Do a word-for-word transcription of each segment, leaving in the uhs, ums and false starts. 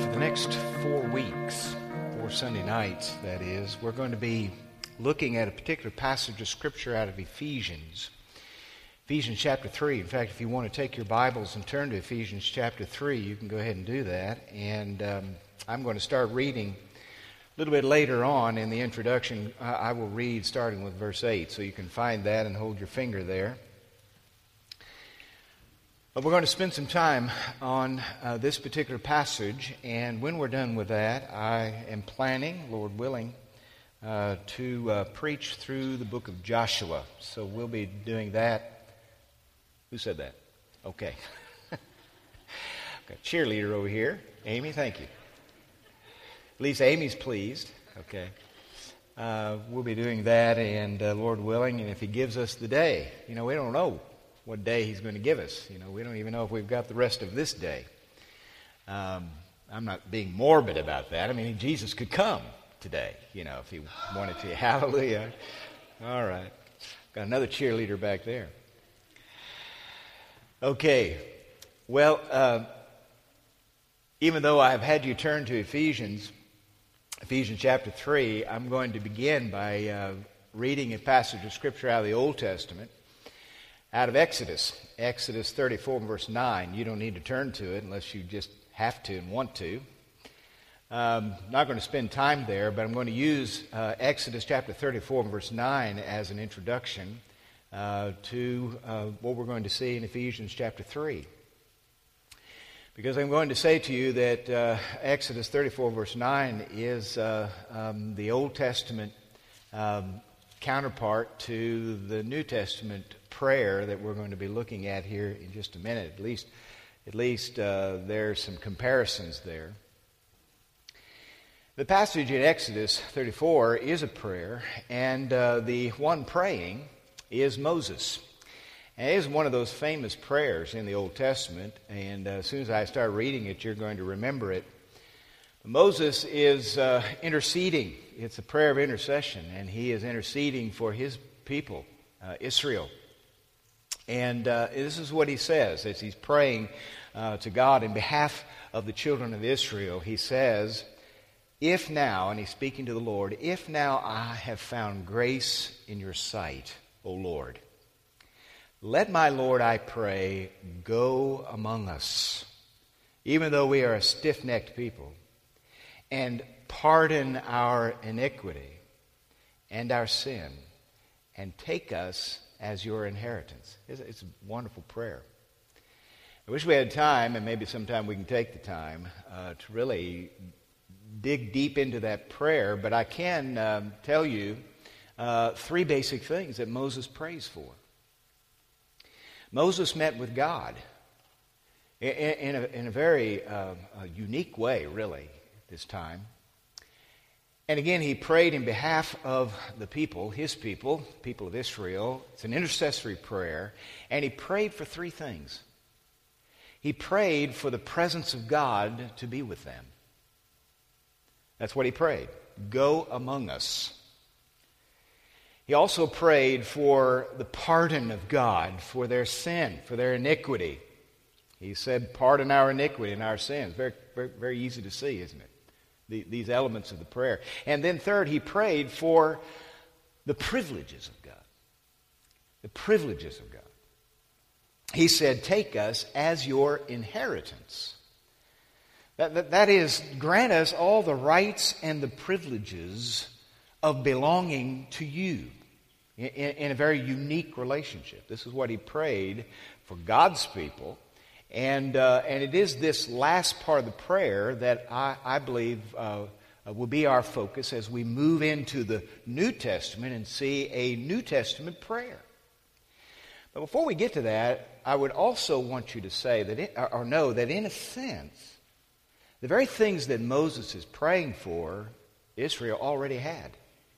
for the next four weeks, four Sunday nights, that is, we're going to be looking at a particular passage of Scripture out of Ephesians. Ephesians chapter three. In fact, if you want to take your Bibles and turn to Ephesians chapter three, you can go ahead and do that. And um, I'm going to start reading a little bit later on in the introduction. I, I will read starting with verse eight, so you can find that and hold your finger there. But we're going to spend some time on uh, this particular passage, and when we're done with that, I am planning, Lord willing, uh, to uh, preach through the book of Joshua. So we'll be doing that. Who said that? Okay. Got a cheerleader over here. Amy, thank you. At least Amy's pleased. Okay. Uh, we'll be doing that, and uh, Lord willing, and if He gives us the day, you know, we don't know what day He's going to give us. You know, we don't even know if we've got the rest of this day. Um, I'm not being morbid about that. I mean, Jesus could come today, you know, if He wanted to. Hallelujah. All right. Got another cheerleader back there. Okay. Well, uh, even though I've had you turn to Ephesians, Ephesians chapter three, I'm going to begin by uh, reading a passage of Scripture out of the Old Testament, out of Exodus, Exodus thirty-four, verse nine. You don't need to turn to it unless you just have to and want to. Um, not going to spend time there, but I'm going to use uh, Exodus chapter thirty-four, verse nine as an introduction uh, to uh, what we're going to see in Ephesians chapter three. Because I'm going to say to you that uh, Exodus thirty-four, verse nine is uh, um, the Old Testament um, counterpart to the New Testament prayer that we're going to be looking at here in just a minute. At least, at least uh, there's some comparisons there. The passage in Exodus thirty-four is a prayer, and uh, the one praying is Moses. And it is one of those famous prayers in the Old Testament, and uh, as soon as I start reading it, you're going to remember it. Moses is uh, interceding. It's a prayer of intercession, and he is interceding for his people, uh, Israel. And uh, this is what he says as he's praying uh, to God in behalf of the children of Israel. He says, "If now," and he's speaking to the Lord, "if now I have found grace in your sight, O Lord, let my Lord, I pray, go among us, even though we are a stiff-necked people, and pardon our iniquity and our sin, and take us as your inheritance." It's, it's a wonderful prayer. I wish we had time, and maybe sometime we can take the time uh, to really dig deep into that prayer, but I can um, tell you uh, three basic things that Moses prays for. Moses met with God in, in, a, in a very uh, a unique way, really, at this time. And again, he prayed in behalf of the people, his people, people of Israel. It's an intercessory prayer. And he prayed for three things. He prayed for the presence of God to be with them. That's what he prayed. Go among us. He also prayed for the pardon of God for their sin, for their iniquity. He said, pardon our iniquity and our sins. Very, very, very easy to see, isn't it? The, these elements of the prayer. And then third, he prayed for the privileges of God. The privileges of God. He said, take us as your inheritance. That, that, that is, grant us all the rights and the privileges of belonging to you in, in a very unique relationship. This is what he prayed for God's people. And uh, and it is this last part of the prayer that I, I believe uh, will be our focus as we move into the New Testament and see a New Testament prayer. But before we get to that, I would also want you to say that, it, or know that in a sense, the very things that Moses is praying for, Israel already had.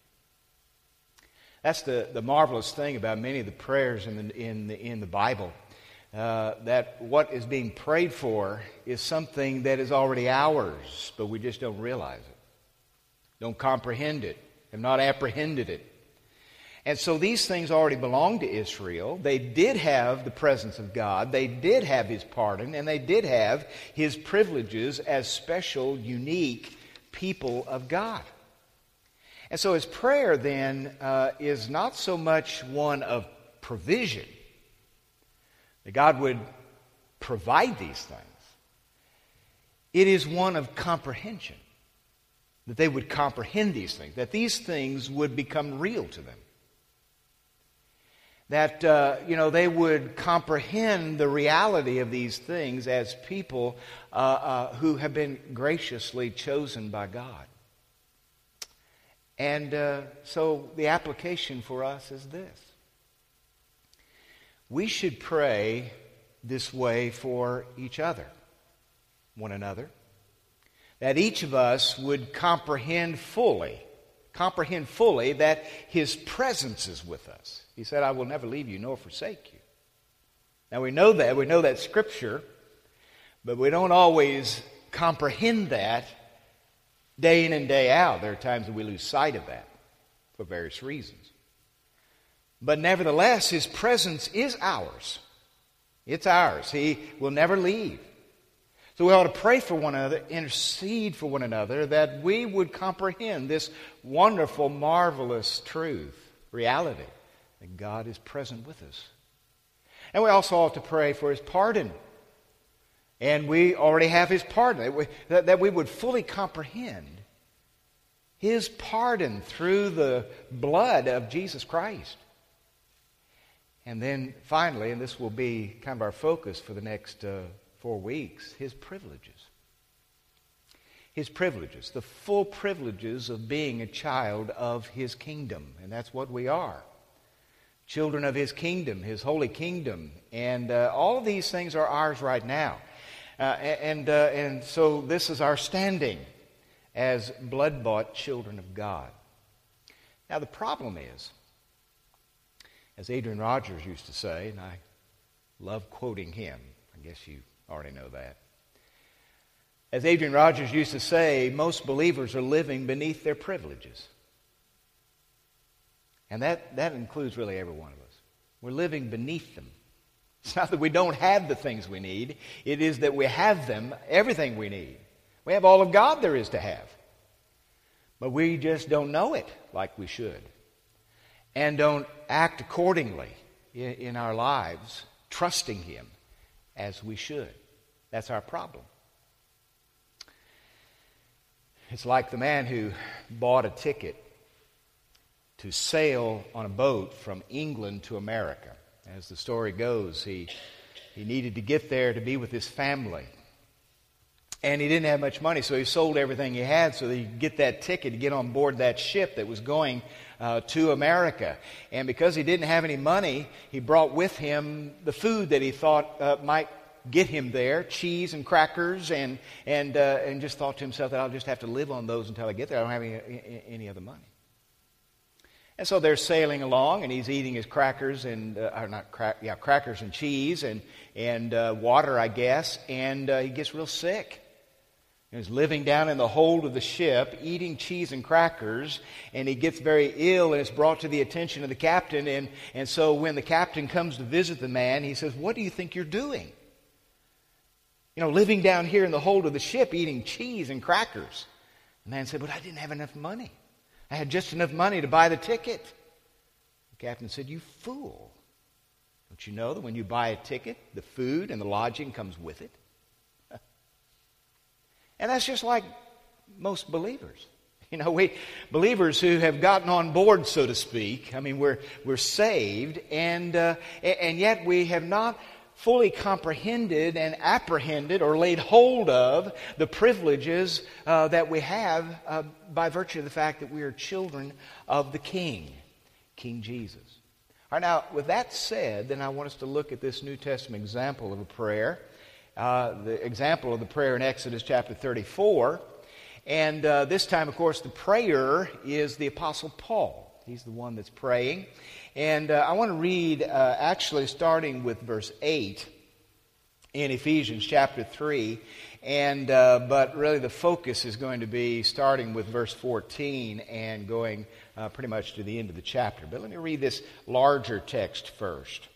That's the, the marvelous thing about many of the prayers in the in the, in the Bible. Uh, that what is being prayed for is something that is already ours, but we just don't realize it, don't comprehend it, have not apprehended it. And so these things already belonged to Israel. They did have the presence of God. They did have His pardon. And they did have His privileges as special, unique people of God. And so His prayer then uh, is not so much one of provision, that God would provide these things. It is one of comprehension, that they would comprehend these things, that these things would become real to them. That, uh, you know, they would comprehend the reality of these things as people uh, uh, who have been graciously chosen by God. And uh, so the application for us is this. We should pray this way for each other, one another, that each of us would comprehend fully, comprehend fully that His presence is with us. He said, I will never leave you nor forsake you. Now we know that, we know that Scripture, but we don't always comprehend that day in and day out. There are times that we lose sight of that for various reasons. But nevertheless, His presence is ours. It's ours. He will never leave. So we ought to pray for one another, intercede for one another, that we would comprehend this wonderful, marvelous truth, reality, that God is present with us. And we also ought to pray for His pardon. And we already have His pardon, that we, that, that we would fully comprehend His pardon through the blood of Jesus Christ. And then finally, and this will be kind of our focus for the next uh, four weeks, His privileges. His privileges, the full privileges of being a child of His kingdom. And that's what we are. Children of His kingdom, His holy kingdom. And uh, all of these things are ours right now. Uh, and, uh, and so this is our standing as blood-bought children of God. Now the problem is, as Adrian Rogers used to say, and I love quoting him, I guess you already know that. As Adrian Rogers used to say, most believers are living beneath their privileges. And that, that includes really every one of us. We're living beneath them. It's not that we don't have the things we need. It is that we have them, everything we need. We have all of God there is to have. But we just don't know it like we should. And don't act accordingly in, in our lives, trusting Him as we should. That's our problem. It's like the man who bought a ticket to sail on a boat from England to America. As the story goes, he, he needed to get there to be with his family. And he didn't have much money, so he sold everything he had so that he could get that ticket to get on board that ship that was going uh, to America. And because he didn't have any money, he brought with him the food that he thought uh, might get him there, cheese and crackers, and and uh, and just thought to himself that I'll just have to live on those until I get there. I don't have any, any other money. And so they're sailing along, and he's eating his crackers and uh, or not crack, yeah, crackers and cheese and and uh, water, I guess. And uh, he gets real sick. He's living down in the hold of the ship, eating cheese and crackers, and he gets very ill, and it's brought to the attention of the captain. And and so when the captain comes to visit the man, he says, "What do you think you're doing? You know, living down here in the hold of the ship, eating cheese and crackers." The man said, "But I didn't have enough money. I had just enough money to buy the ticket." The captain said, "You fool. Don't you know that when you buy a ticket, the food and the lodging comes with it?" And that's just like most believers. You know, we believers who have gotten on board, so to speak. I mean, we're we're saved, and uh, and yet we have not fully comprehended and apprehended or laid hold of the privileges uh, that we have uh, by virtue of the fact that we are children of the King, King Jesus. All right, now, with that said, then I want us to look at this New Testament example of a prayer, uh, the example of the prayer in Exodus chapter thirty-four. And uh, this time, of course, the prayer is the Apostle Paul. He's the one that's praying. And uh, I want to read, uh, actually, starting with verse eight in Ephesians chapter three. And uh, but really the focus is going to be starting with verse fourteen and going uh, pretty much to the end of the chapter. But let me read this larger text first.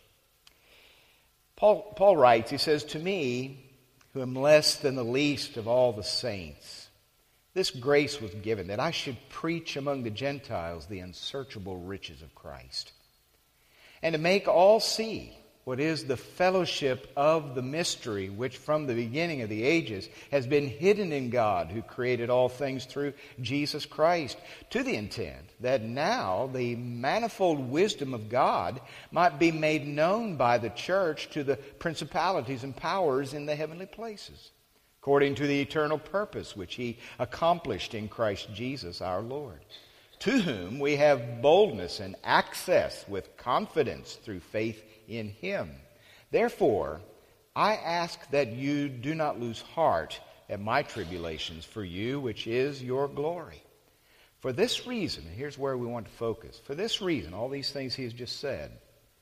Paul, Paul writes, he says, "To me, who am less than the least of all the saints, this grace was given, that I should preach among the Gentiles the unsearchable riches of Christ, and to make all see what is the fellowship of the mystery which from the beginning of the ages has been hidden in God, who created all things through Jesus Christ, to the intent that now the manifold wisdom of God might be made known by the church to the principalities and powers in the heavenly places, according to the eternal purpose which He accomplished in Christ Jesus our Lord, to whom we have boldness and access with confidence through faith in Him. Therefore, I ask that you do not lose heart at my tribulations for you, which is your glory. For this reason," and here's where we want to focus, for this reason, all these things he has just said,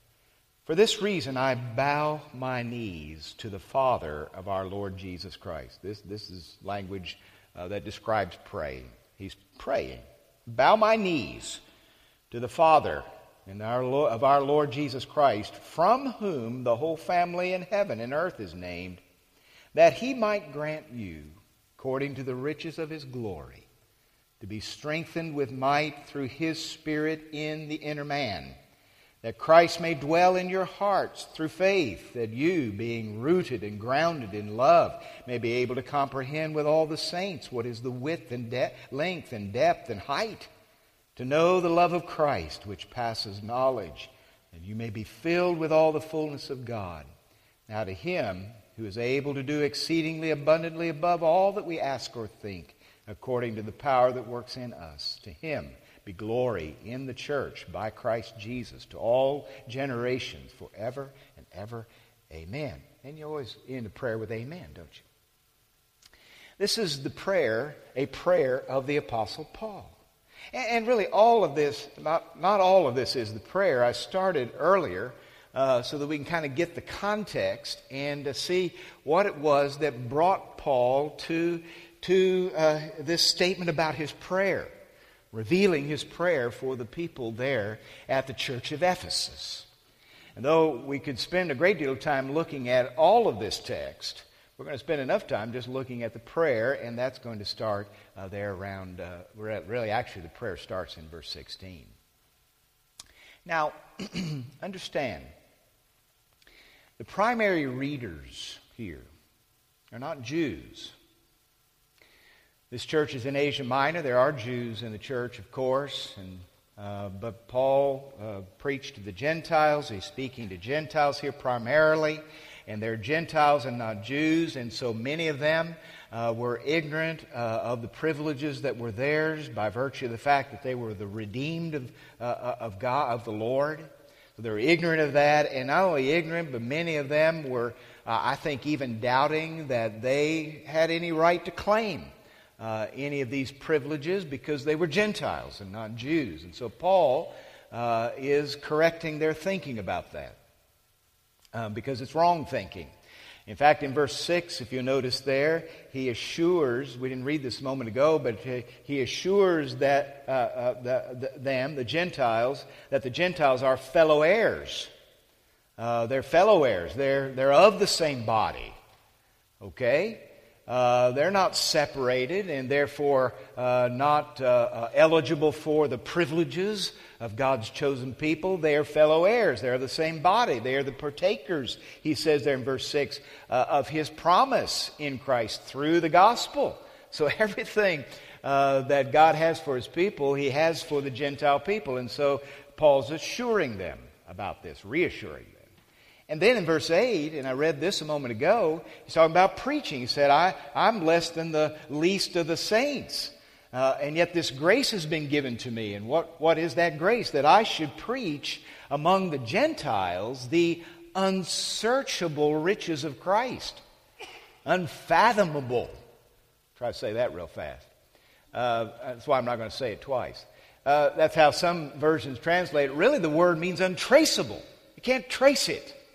"for this reason I bow my knees to the Father of our Lord Jesus Christ." This, this is language uh, that describes praying. He's praying. "Bow my knees to the Father and our Lord, of our Lord Jesus Christ, from whom the whole family in heaven and earth is named, that He might grant you, according to the riches of His glory, to be strengthened with might through His Spirit in the inner man, that Christ may dwell in your hearts through faith, that you, being rooted and grounded in love, may be able to comprehend with all the saints what is the width and de- length and depth and height, to know the love of Christ which passes knowledge, that you may be filled with all the fullness of God. Now to Him who is able to do exceedingly abundantly above all that we ask or think, according to the power that works in us, to Him be glory in the church by Christ Jesus to all generations forever and ever. Amen." And you always end a prayer with amen, don't you? This is the prayer, a prayer of the Apostle Paul. And really all of this, not, not all of this is the prayer. I started earlier uh, so that we can kind of get the context and uh, see what it was that brought Paul to, to uh, this statement about his prayer, revealing his prayer for the people there at the church of Ephesus. And though we could spend a great deal of time looking at all of this text, we're going to spend enough time just looking at the prayer, and that's going to start uh, there around, uh, really actually the prayer starts in verse sixteen. Now, understand, the primary readers here are not Jews. This church is in Asia Minor. There are Jews in the church, of course, and uh, but Paul uh, preached to the Gentiles. He's speaking to Gentiles here primarily. And they're Gentiles and not Jews, and so many of them uh, were ignorant uh, of the privileges that were theirs by virtue of the fact that they were the redeemed of, uh, of God, of the Lord. So they were ignorant of that, and not only ignorant, but many of them were, uh, I think, even doubting that they had any right to claim uh, any of these privileges because they were Gentiles and not Jews. And so Paul uh, is correcting their thinking about that. Uh, because it's wrong thinking. In fact, in verse six, if you notice there, he assures, we didn't read this a moment ago, but he, he assures that uh, uh, the, the, them, the Gentiles, that the Gentiles are fellow heirs. Uh, they're fellow heirs. They're, they're of the same body. Okay? Uh, they're not separated and therefore uh, not uh, uh, eligible for the privileges of God's chosen people. They are fellow heirs. They're the same body. They are the partakers, he says there in verse six, uh, of His promise in Christ through the gospel. So everything uh, that God has for His people, He has for the Gentile people. And so Paul's assuring them about this, reassuring them. And then in verse eight, and I read this a moment ago, he's talking about preaching. He said, I, I'm less than the least of the saints. Uh, and yet this grace has been given to me. And what, what is that grace? That I should preach among the Gentiles the unsearchable riches of Christ. Unfathomable. Try to say that real fast. Uh, that's why I'm not going to say it twice. Uh, that's how some versions translate it. Really, the word means untraceable. You can't trace it.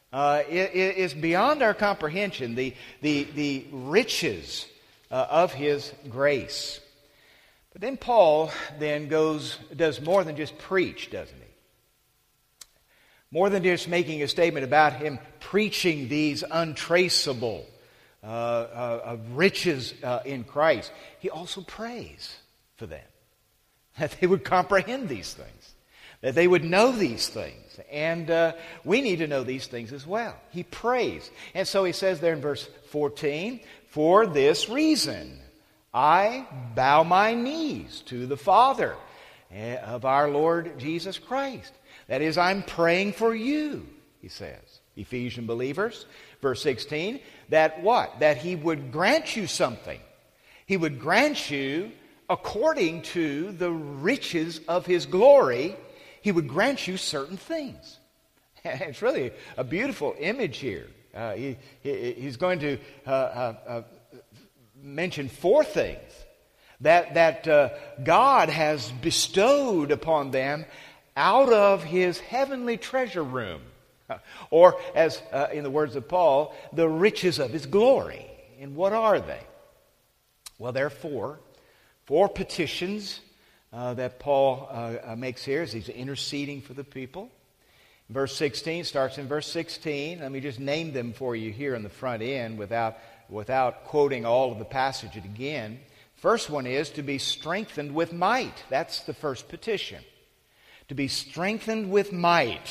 Uh, it, it is beyond our comprehension, the, the, the riches uh, of His grace. But then Paul then goes, does more than just preach, doesn't he? More than just making a statement about him preaching these untraceable uh, uh, uh, riches uh, in Christ. He also prays for them, that they would comprehend these things, that they would know these things. And uh, we need to know these things as well. He prays. And so he says there in verse fourteen, "For this reason I bow my knees to the Father of our Lord Jesus Christ." That is, I'm praying for you, he says. Ephesian believers, verse sixteen, that what? That He would grant you something. He would grant you, according to the riches of His glory, He would grant you certain things. It's really a beautiful image here. Uh, he, he, he's going to uh, uh, uh, mention four things that, that uh, God has bestowed upon them out of His heavenly treasure room. Or, as uh, in the words of Paul, the riches of His glory. And what are they? Well, there are four. Four petitions uh, that Paul uh, uh, makes here as he's interceding for the people. Verse sixteen starts in verse sixteen. Let me just name them for you here on the front end without, without quoting all of the passage again. First one is to be strengthened with might. That's the first petition. To be strengthened with might.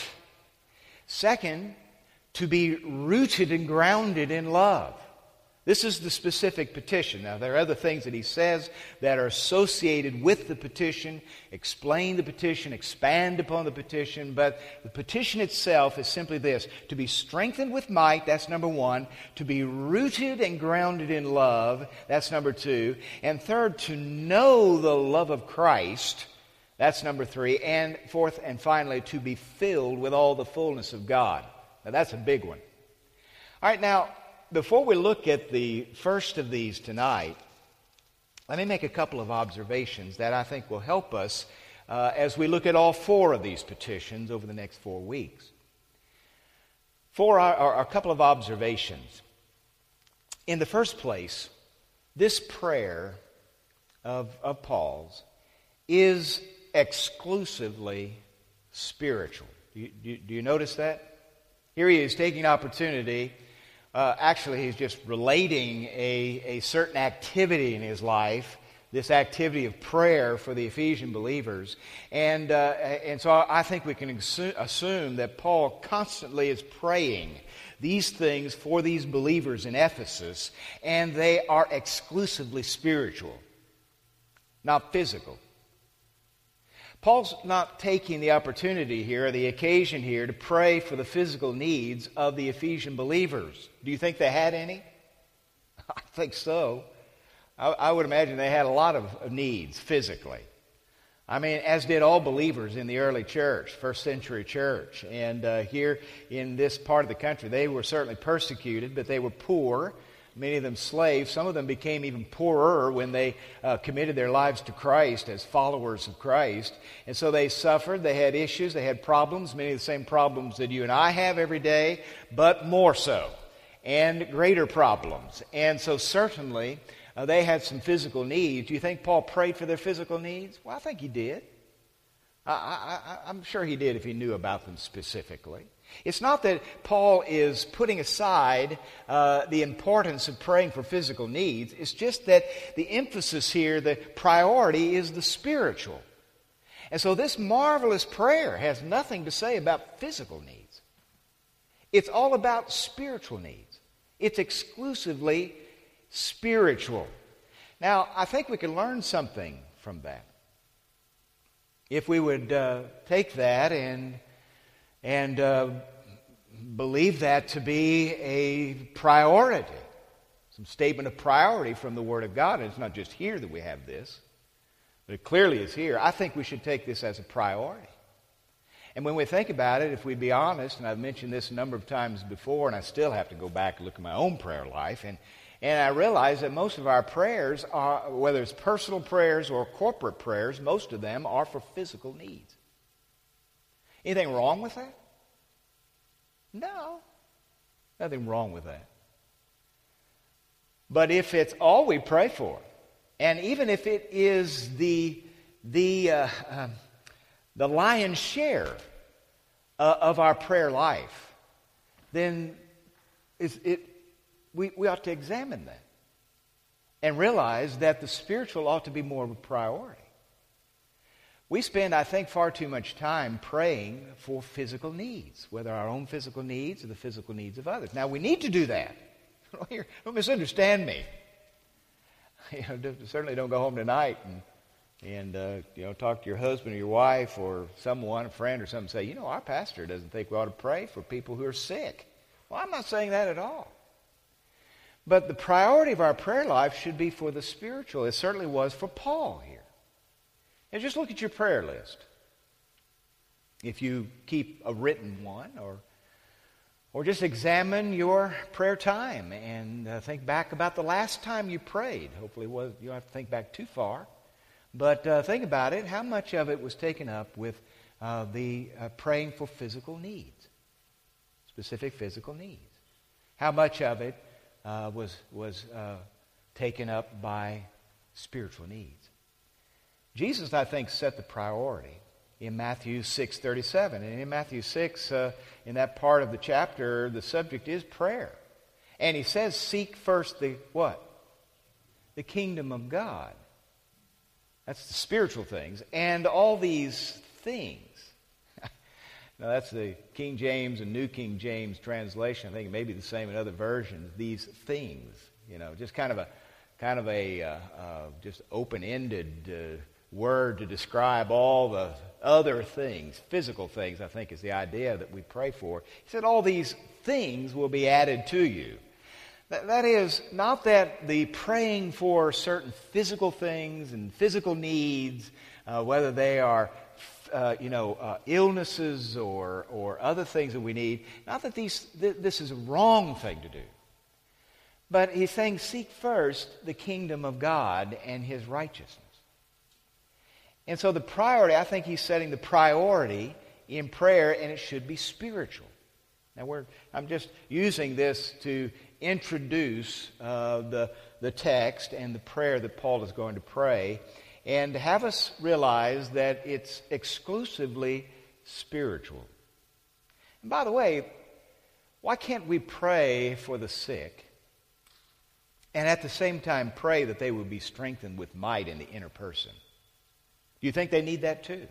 Second, to be rooted and grounded in love. This is the specific petition. Now, there are other things that he says that are associated with the petition, explain the petition, expand upon the petition, but the petition itself is simply this: to be strengthened with might, that's number one; to be rooted and grounded in love, that's number two; and third, to know the love of Christ, that's number three; and fourth and finally, to be filled with all the fullness of God. Now, that's a big one. All right, now, before we look at the first of these tonight, let me make a couple of observations that I think will help us uh, as we look at all four of these petitions over the next four weeks. Four are, are a couple of observations. In the first place, this prayer of, of Paul's is exclusively spiritual. Do you, do, do you notice that? Here he is taking opportunity. Uh, actually, he's just relating a, a certain activity in his life, this activity of prayer for the Ephesian believers. And, uh, and so I think we can assume that Paul constantly is praying these things for these believers in Ephesus, and they are exclusively spiritual, not physical. Paul's not taking the opportunity here, or the occasion here, to pray for the physical needs of the Ephesian believers. Do you think they had any? I think so. I, I would imagine they had a lot of needs physically. I mean, as did all believers in the early church, first century church. And uh, here in this part of the country, they were certainly persecuted, but they were poor. Many of them slaves. Some of them became even poorer when they uh, committed their lives to Christ as followers of Christ. And so they suffered. They had issues. They had problems. Many of the same problems that you and I have every day, but more so. And greater problems. And so certainly uh, they had some physical needs. Do you think Paul prayed for their physical needs? Well, I think he did. I, I, I'm sure he did if he knew about them specifically. It's not that Paul is putting aside uh, the importance of praying for physical needs. It's just that the emphasis here, the priority, is the spiritual. And so this marvelous prayer has nothing to say about physical needs. It's all about spiritual needs. It's exclusively spiritual. Now, I think we can learn something from that. If we would uh, take that and and uh, believe that to be a priority, some statement of priority from the Word of God. And it's not just here that we have this, but it clearly is here. I think we should take this as a priority. And when we think about it, if we be honest, and I've mentioned this a number of times before, and I still have to go back and look at my own prayer life, and, and I realize that most of our prayers, are, whether it's personal prayers or corporate prayers, most of them are for physical needs. Anything wrong with that? No. Nothing wrong with that. But if it's all we pray for, and even if it is the the uh, uh, the lion's share uh, of our prayer life, then is it we, we ought to examine that and realize that the spiritual ought to be more of a priority. We spend, I think, far too much time praying for physical needs, whether our own physical needs or the physical needs of others. Now, we need to do that. Don't misunderstand me. You know, certainly don't go home tonight and, and uh, you know, talk to your husband or your wife or someone, a friend or something, and say, you know, our pastor doesn't think we ought to pray for people who are sick. Well, I'm not saying that at all. But the priority of our prayer life should be for the spiritual. It certainly was for Paul here. And just look at your prayer list. If you keep a written one, or or just examine your prayer time and uh, think back about the last time you prayed. Hopefully it was, you don't have to think back too far. But uh, think about it. How much of it was taken up with uh, the uh, praying for physical needs, specific physical needs? How much of it uh, was, was uh, taken up by spiritual needs? Jesus, I think, set the priority in Matthew six thirty-seven. And in Matthew six, uh, in that part of the chapter, the subject is prayer. And he says, seek first the what? The kingdom of God. That's the spiritual things. And all these things. Now, that's the King James and New King James translation. I think it may be the same in other versions. These things, you know, just kind of a, kind of a, uh, uh, just open-ended uh, word to describe all the other things, physical things, I think is the idea that we pray for. He said all these things will be added to you. That, that is, not that the praying for certain physical things and physical needs, uh, whether they are, uh, you know, uh, illnesses or, or other things that we need, not that these th- this is a wrong thing to do. But he's saying seek first the kingdom of God and His righteousness. And so the priority, I think he's setting the priority in prayer, and it should be spiritual. Now, we're, I'm just using this to introduce uh, the, the text and the prayer that Paul is going to pray, and to have us realize that it's exclusively spiritual. And by the way, why can't we pray for the sick and at the same time pray that they would be strengthened with might in the inner person? Do you think they need that too?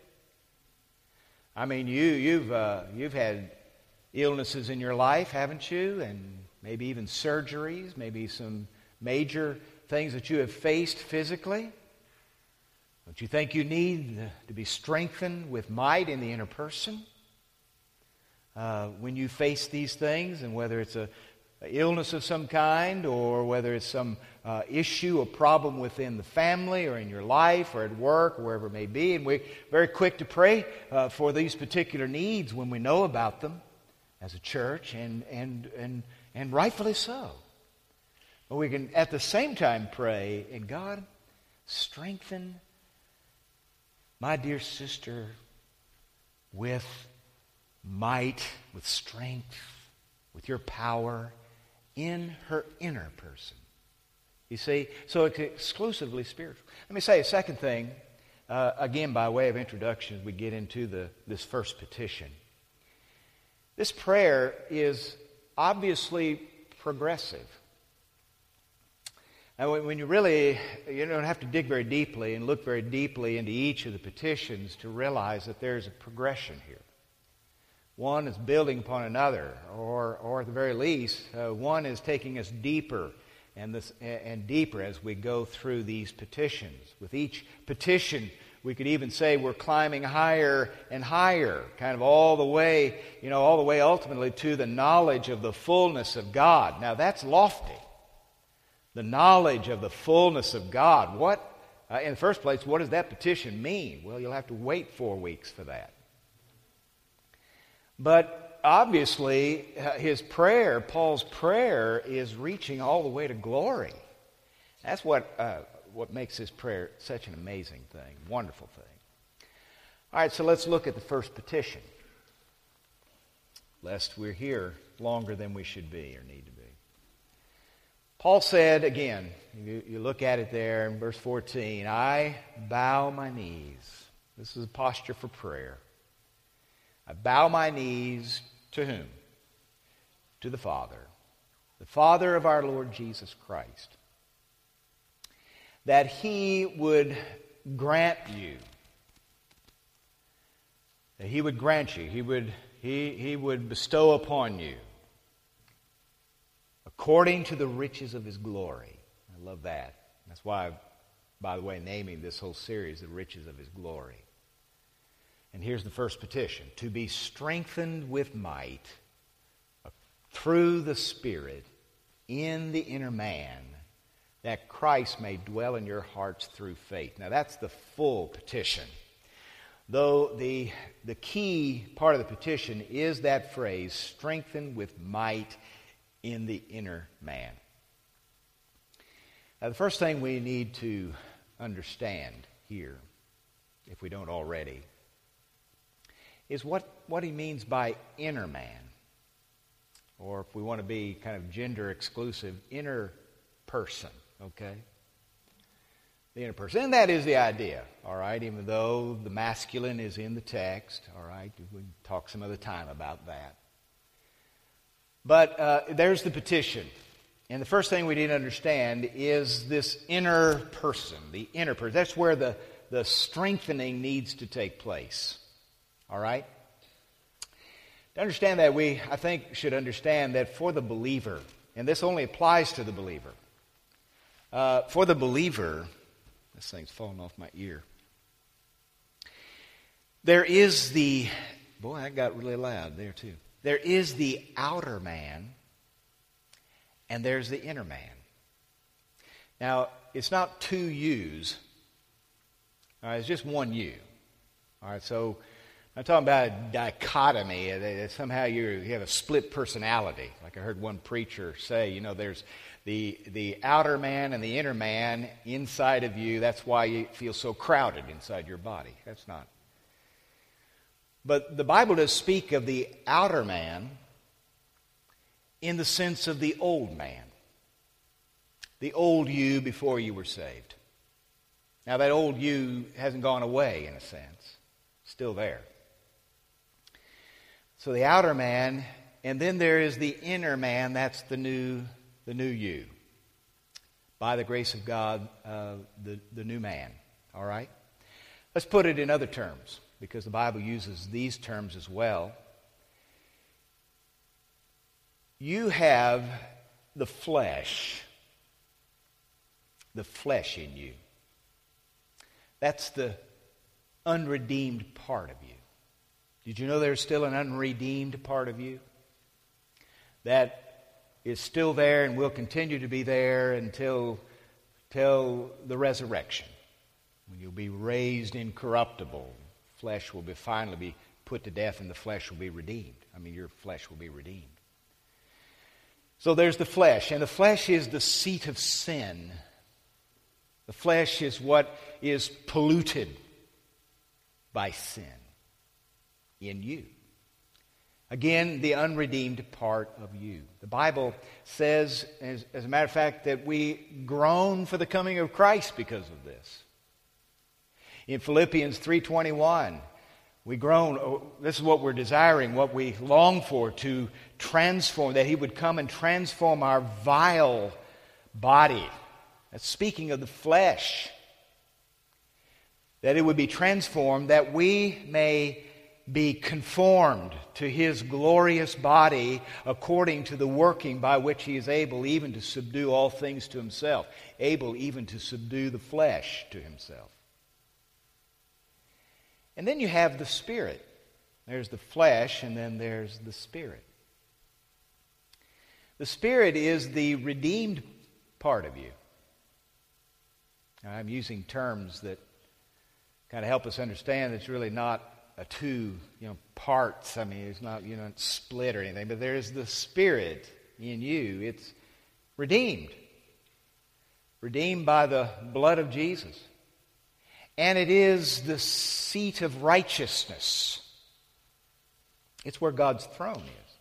I mean, you, you've, uh, you've had illnesses in your life, haven't you? And maybe even surgeries, maybe some major things that you have faced physically. Don't you think you need to be strengthened with might in the inner person? Uh, when you face these things, and whether it's a illness of some kind, or whether it's some uh, issue or problem within the family or in your life or at work or wherever it may be. And we're very quick to pray uh, for these particular needs when we know about them as a church, and, and, and, and rightfully so. But we can at the same time pray, and God, strengthen my dear sister with might, with strength, with your power in her inner person. You see, so it's exclusively spiritual. Let me say a second thing, uh, again by way of introduction as we get into the this first petition. This prayer is obviously progressive. Now, when you really, you don't have to dig very deeply and look very deeply into each of the petitions to realize that there's a progression here. One is building upon another, or, or at the very least, uh, one is taking us deeper and, this, and deeper as we go through these petitions. With each petition, we could even say we're climbing higher and higher, kind of all the way, you know, all the way ultimately to the knowledge of the fullness of God. Now, that's lofty. The knowledge of the fullness of God. What, uh, in the first place, what does that petition mean? Well, you'll have to wait four weeks for that. But obviously, his prayer, Paul's prayer, is reaching all the way to glory. That's what uh, what makes his prayer such an amazing thing, wonderful thing. All right, so let's look at the first petition. lest we're here longer than we should be or need to be. Paul said, again, you, you look at it there in verse fourteen, I bow my knees. This is a posture for prayer. I bow my knees to whom? To the Father, the Father of our Lord Jesus Christ, that He would grant you, that He would grant you, He would, he, he would bestow upon you, according to the riches of His glory. I love that. That's why, by the way, naming this whole series, The Riches of His Glory. And here's the first petition. To be strengthened with might through the Spirit in the inner man, that Christ may dwell in your hearts through faith. Now that's the full petition. Though the, the key part of the petition is that phrase, strengthened with might in the inner man. Now the first thing we need to understand here, if we don't already, is what, what he means by inner man. Or if we want to be kind of gender exclusive, inner person, okay? The inner person. And that is the idea, all right? Even though the masculine is in the text, all right? We can talk some other time about that. But uh, there's the petition. And the first thing we need to understand is this inner person, the inner person. That's where the, the strengthening needs to take place, all right? To understand that, we, I think, should understand that for the believer, and this only applies to the believer, uh, for the believer, this thing's falling off my ear, there is the, boy, that got really loud there too. There is the outer man, and there's the inner man. Now, it's not two yous. All right, it's just one you. All right, so I'm talking about a dichotomy. That somehow you you have a split personality. Like I heard one preacher say, you know, there's the the outer man and the inner man inside of you. That's why you feel so crowded inside your body. That's not. But the Bible does speak of the outer man in the sense of the old man. The old you before you were saved. Now that old you hasn't gone away in a sense. Still there. So the outer man, and then there is the inner man, that's the new the new you. By the grace of God, uh, the, the new man. All right? Let's put it in other terms, because the Bible uses these terms as well. You have the flesh, the flesh in you. That's the unredeemed part of you. Did you know there's still an unredeemed part of you? That is still there and will continue to be there until, until the resurrection. When you'll be raised incorruptible. Flesh will be finally be put to death and the flesh will be redeemed. I mean, your flesh will be redeemed. So there's the flesh. And the flesh is the seat of sin. The flesh is what is polluted by sin in you. Again, the unredeemed part of you. The Bible says, as, as a matter of fact, that we groan for the coming of Christ because of this. In Philippians three twenty-one, we groan, oh, this is what we're desiring, what we long for, to transform, that He would come and transform our vile body. That's speaking of the flesh. That it would be transformed, that we may be conformed to His glorious body according to the working by which He is able even to subdue all things to Himself, able even to subdue the flesh to Himself. And then you have the Spirit. There's the flesh, and then there's the Spirit. The Spirit is the redeemed part of you. Now, I'm using terms that kind of help us understand it's really not a two, you know, parts. I mean, it's not, you know, split or anything, but there's the Spirit in you. It's redeemed. Redeemed by the blood of Jesus. And it is the seat of righteousness. It's where God's throne is.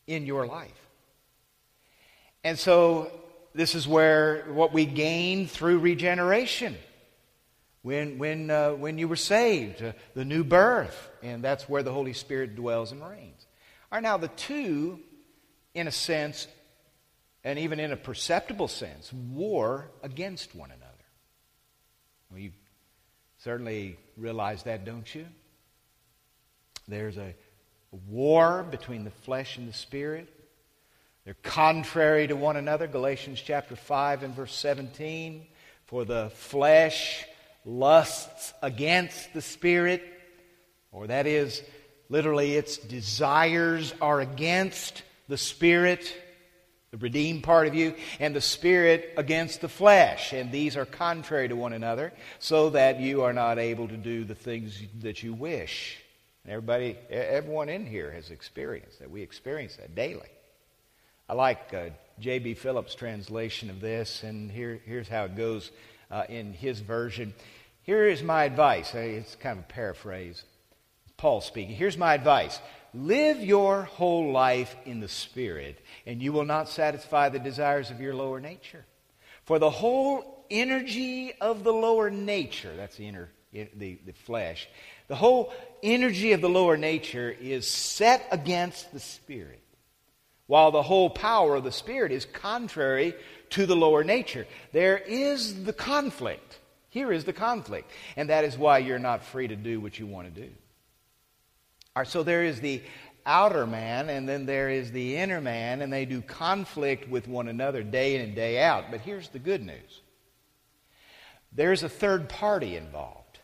in your life. And so this is where what we gain through regeneration. When, when, uh, when you were saved, uh, the new birth, and that's where the Holy Spirit dwells and reigns. Are now the two, in a sense, and even in a perceptible sense, war against one another. Well, you certainly realize that, don't you? There's a, a war between the flesh and the spirit. They're contrary to one another. Galatians chapter five and verse seventeen. For the flesh lusts against the spirit, or that is, literally, its desires are against the spirit, the redeemed part of you, and the spirit against the flesh. And these are contrary to one another, so that you are not able to do the things that you wish. And everybody, everyone in here has experienced that. We experience that daily. I like uh, J B Phillips' translation of this, and here, here's how it goes uh, in his version. Here is my advice. It's kind of a paraphrase. Paul speaking. Here's my advice. Live your whole life in the Spirit, and you will not satisfy the desires of your lower nature. For the whole energy of the lower nature, that's the inner, the, the flesh, the whole energy of the lower nature is set against the Spirit, while the whole power of the Spirit is contrary to the lower nature. There is the conflict. Here is the conflict. And that is why you're not free to do what you want to do. All right, so there is the outer man, and then there is the inner man, and they do conflict with one another day in and day out. But here's the good news. There's a third party involved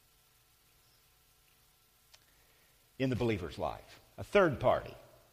in the believer's life. A third party.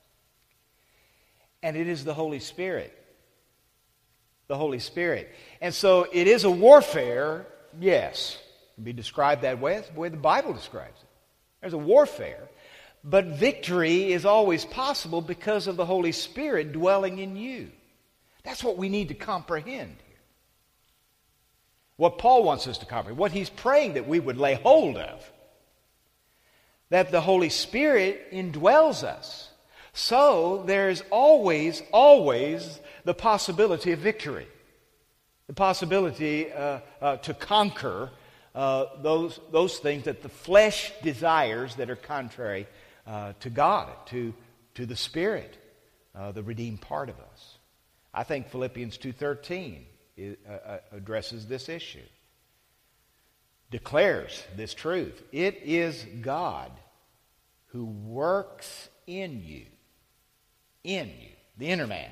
And it is the Holy Spirit. The Holy Spirit. And so it is a warfare, yes. It can be described that way. That's the way the Bible describes it. There's a warfare. But victory is always possible because of the Holy Spirit dwelling in you. That's what we need to comprehend here. What Paul wants us to comprehend. What he's praying that we would lay hold of. That the Holy Spirit indwells us. So there's always, always the possibility of victory. The possibility uh, uh, to conquer uh, those, those things that the flesh desires that are contrary uh, to God, to, to the Spirit, uh, the redeemed part of us. I think Philippians two thirteen is, uh, addresses this issue. Declares this truth. It is God who works in you. In you, the inner man,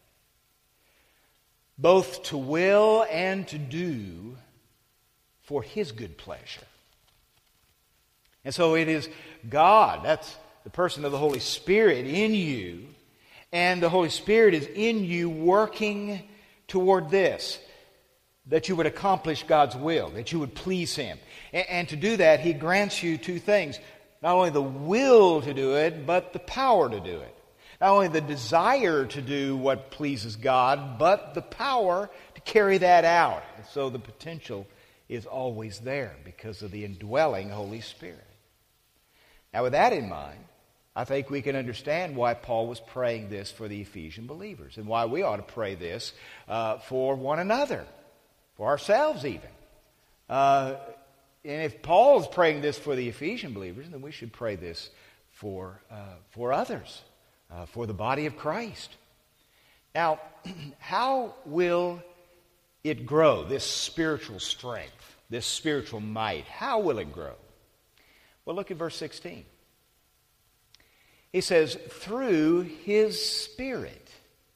both to will and to do for His good pleasure. And so it is God, that's the person of the Holy Spirit in you, and the Holy Spirit is in you working toward this, that you would accomplish God's will, that you would please Him. And, and to do that, He grants you two things, not only the will to do it, but the power to do it. Not only the desire to do what pleases God, but the power to carry that out. And so the potential is always there because of the indwelling Holy Spirit. Now with that in mind, I think we can understand why Paul was praying this for the Ephesian believers and why we ought to pray this uh, for one another, for ourselves even. Uh, and if Paul is praying this for the Ephesian believers, then we should pray this for, uh, for others. Uh, for the body of Christ. Now, how will it grow, this spiritual strength, this spiritual might? How will it grow? Well, look at verse sixteen. He says, through His Spirit.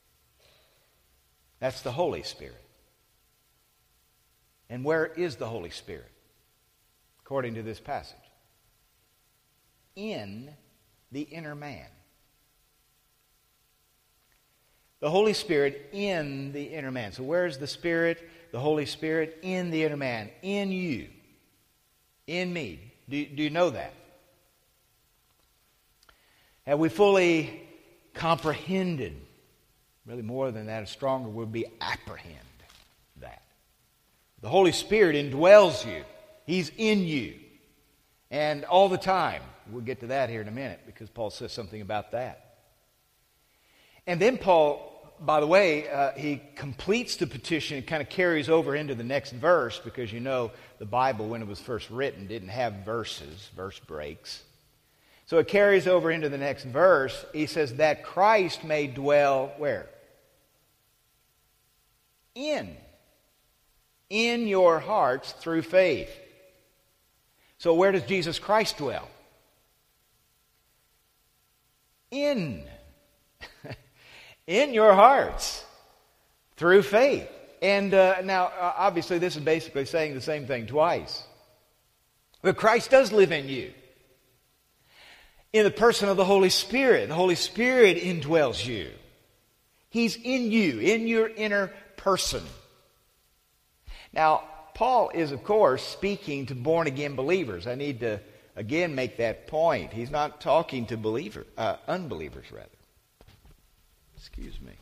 That's the Holy Spirit. And where is the Holy Spirit? According to this passage. In the inner man. The Holy Spirit in the inner man. So where's the Spirit, the Holy Spirit? In the inner man. In you. In me. Do, do you know that? Have we fully comprehended? Really more than that, a stronger would be apprehend that. The Holy Spirit indwells you. He's in you. And all the time. We'll get to that here in a minute because Paul says something about that. And then Paul, by the way, uh, he completes the petition and kind of carries over into the next verse, because you know the Bible, when it was first written, didn't have verses, verse breaks. So it carries over into the next verse. He says that Christ may dwell where? In. In your hearts through faith. So where does Jesus Christ dwell? In. In your hearts through faith. And uh, now, uh, obviously, this is basically saying the same thing twice. But Christ does live in you. In the person of the Holy Spirit. The Holy Spirit indwells you. He's in you, in your inner person. Now, Paul is, of course, speaking to born-again believers. I need to, again, make that point. He's not talking to believer, uh, unbelievers, rather. Excuse me.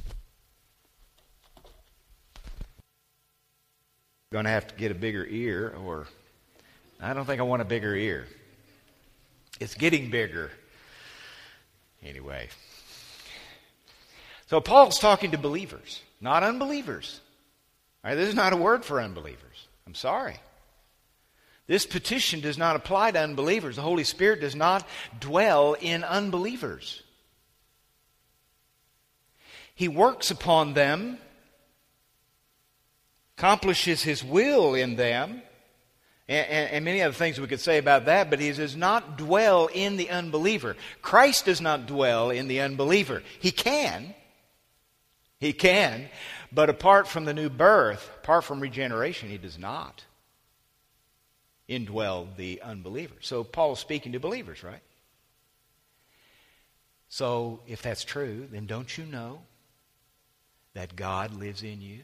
Going to have to get a bigger ear, or I don't think I want a bigger ear. It's getting bigger. Anyway. So Paul's talking to believers, not unbelievers. All right, this is not a word for unbelievers. I'm sorry. This petition does not apply to unbelievers. The Holy Spirit does not dwell in unbelievers. He works upon them, accomplishes His will in them, and, and, and many other things we could say about that, but He does not dwell in the unbeliever. Christ does not dwell in the unbeliever. He can. He can, but apart from the new birth, apart from regeneration, He does not indwell the unbeliever. So Paul's speaking to believers, right? So if that's true, then don't you know that God lives in you?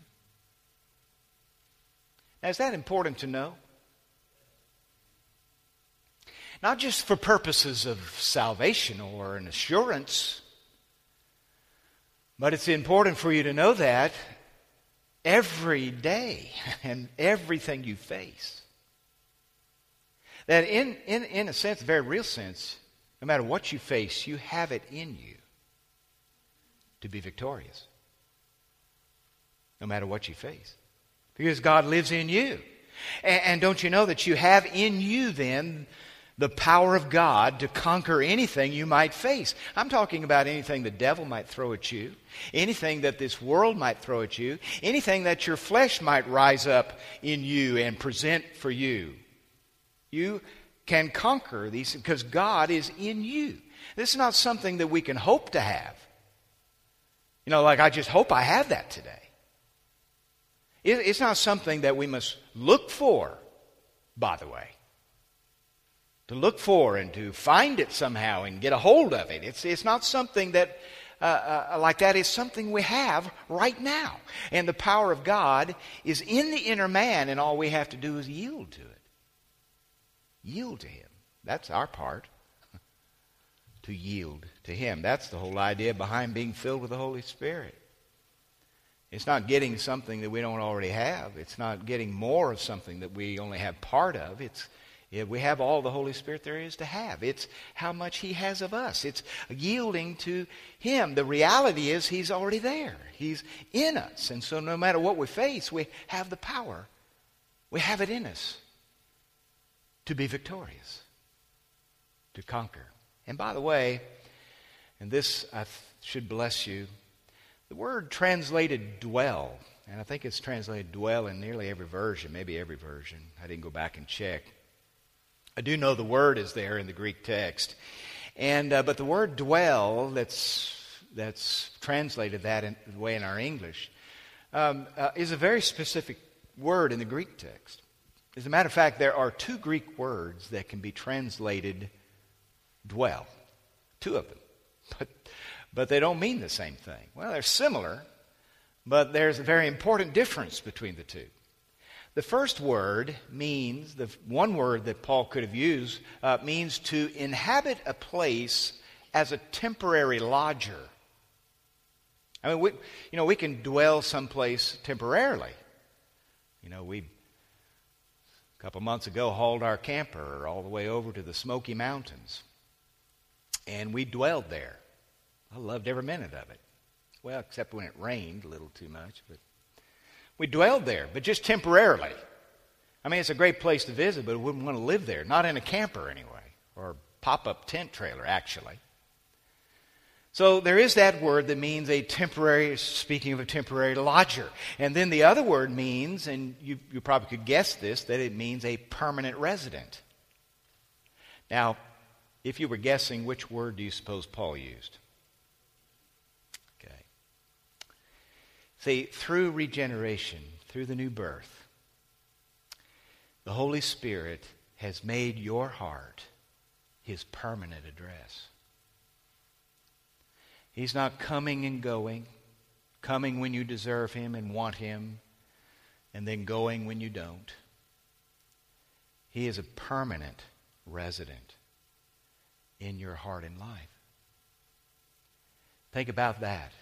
Now, is that important to know? Not just for purposes of salvation or an assurance, but it's important for you to know that every day and everything you face. That in, in, in a sense, a very real sense, no matter what you face, you have it in you to be victorious. No matter what you face. Because God lives in you. And, and don't you know that you have in you then the power of God to conquer anything you might face? I'm talking about anything the devil might throw at you, anything that this world might throw at you, anything that your flesh might rise up in you and present for you. You can conquer these because God is in you. This is not something that we can hope to have. You know, like I just hope I have that today. It's not something that we must look for, by the way. To look for and to find it somehow and get a hold of it. It's, it's not something that, uh, uh, like that, is something we have right now. And the power of God is in the inner man, and all we have to do is yield to it. Yield to Him. That's our part. To yield to Him. That's the whole idea behind being filled with the Holy Spirit. It's not getting something that we don't already have. It's not getting more of something that we only have part of. It's yeah, we have all the Holy Spirit there is to have. It's how much He has of us. It's yielding to Him. The reality is He's already there. He's in us. And so no matter what we face, we have the power. We have it in us to be victorious, to conquer. And by the way, and this I th- should bless you, the word translated dwell, and I think it's translated dwell in nearly every version, maybe every version. I didn't go back and check. I do know the word is there in the Greek text. and uh, But the word dwell that's that's translated that in, way in our English um, uh, is a very specific word in the Greek text. As a matter of fact, there are two Greek words that can be translated dwell. Two of them. But But they don't mean the same thing. Well, they're similar, but there's a very important difference between the two. The first word means, the one word that Paul could have used, uh, means to inhabit a place as a temporary lodger. I mean, we, you know, we can dwell someplace temporarily. You know, we, a couple months ago, hauled our camper all the way over to the Smoky Mountains, and we dwelled there. I loved every minute of it. Well, except when it rained a little too much. But we dwelled there, but just temporarily. I mean, it's a great place to visit, but we wouldn't want to live there. Not in a camper anyway, or pop-up tent trailer, actually. So there is that word that means a temporary, speaking of a temporary lodger. And then the other word means, and you, you probably could guess this, that it means a permanent resident. Now, if you were guessing, which word do you suppose Paul used? Okay. See, through regeneration, through the new birth, the Holy Spirit has made your heart His permanent address. He's not coming and going, coming when you deserve Him and want Him, and then going when you don't. He is a permanent resident in your heart and life. Think about that.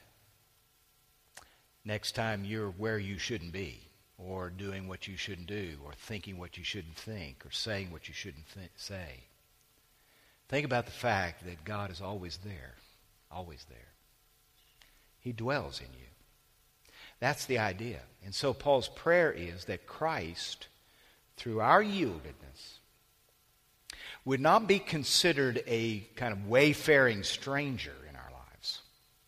Next time you're where you shouldn't be, or doing what you shouldn't do, or thinking what you shouldn't think, or saying what you shouldn't th- say. Think about the fact that God is always there. Always there. He dwells in you. That's the idea. And so Paul's prayer is that Christ, through our yieldedness, would not be considered a kind of wayfaring stranger in our lives.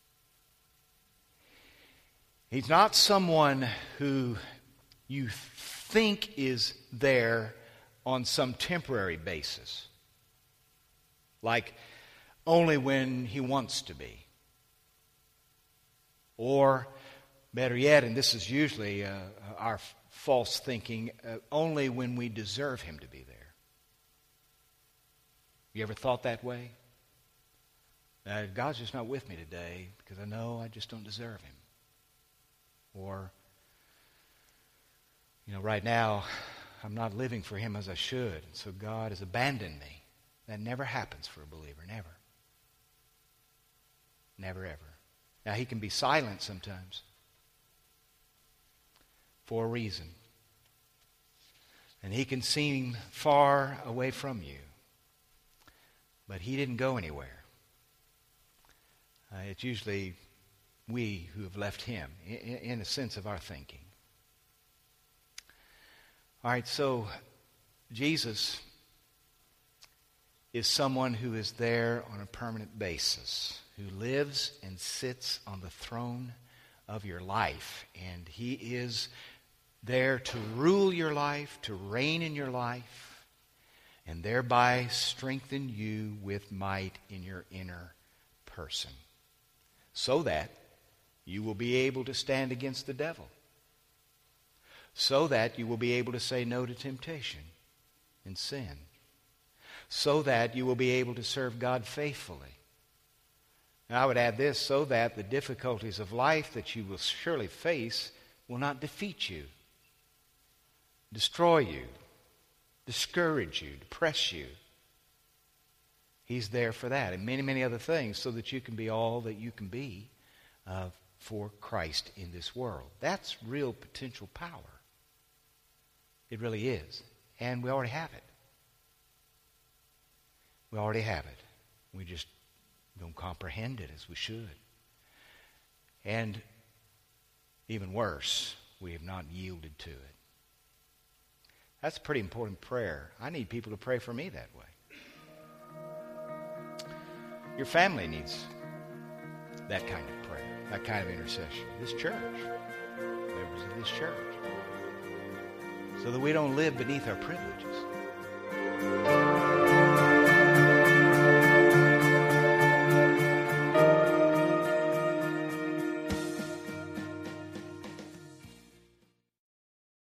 He's not someone who you think is there on some temporary basis, like only when He wants to be. Or, better yet, and this is usually uh, our f- false thinking, uh, only when we deserve Him to be there. You ever thought that way? Uh, God's just not with me today because I know I just don't deserve Him. Or, you know, right now I'm not living for Him as I should, and so God has abandoned me. That never happens for a believer, never. Never, ever. Now, He can be silent sometimes for a reason. And He can seem far away from you. But He didn't go anywhere. Uh, it's usually we who have left Him, in, in a sense of our thinking. All right, so Jesus is someone who is there on a permanent basis, who lives and sits on the throne of your life. And He is there to rule your life, to reign in your life, and thereby strengthen you with might in your inner person, so that you will be able to stand against the devil, so that you will be able to say no to temptation and sin, so that you will be able to serve God faithfully. And I would add this, so that the difficulties of life that you will surely face will not defeat you, destroy you, discourage you, depress you. He's there for that and many, many other things so that you can be all that you can be uh, for Christ in this world. That's real potential power. It really is. And we already have it. We already have it. We just don't comprehend it as we should. And even worse, we have not yielded to it. That's a pretty important prayer. I need people to pray for me that way. Your family needs that kind of prayer, that kind of intercession. This church, members of this church, so that we don't live beneath our privileges.